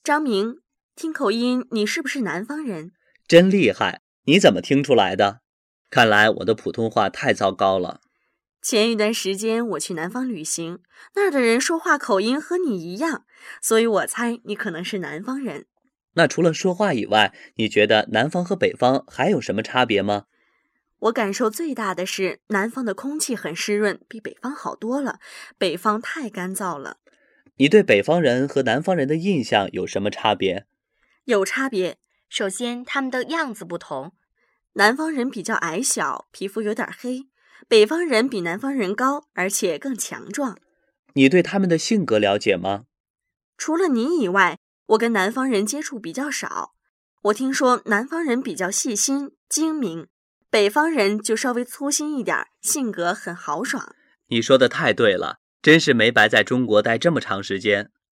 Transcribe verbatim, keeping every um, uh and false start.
张明，听口音，你是不是南方人？ 真厉害，你怎么听出来的？看来我的普通话太糟糕了。 前一段时间我去南方旅行，那儿的人说话口音和你一样，所以我猜你可能是南方人。 那除了说话以外，你觉得南方和北方还有什么差别吗？ 我感受最大的是，南方的空气很湿润，比北方好多了，北方太干燥了。 你对北方人和南方人的印象有什么差别？ 有差别。 首先，他们的样子不同， 南方人比较矮小，皮肤有点黑，北方人比南方人高，而且更强壮。 你对他们的性格了解吗？ 除了你以外，我跟南方人接触比较少。我听说南方人比较细心、精明，北方人就稍微粗心一点，性格很豪爽。 你说的太对了，真是没白在中国待这么长时间。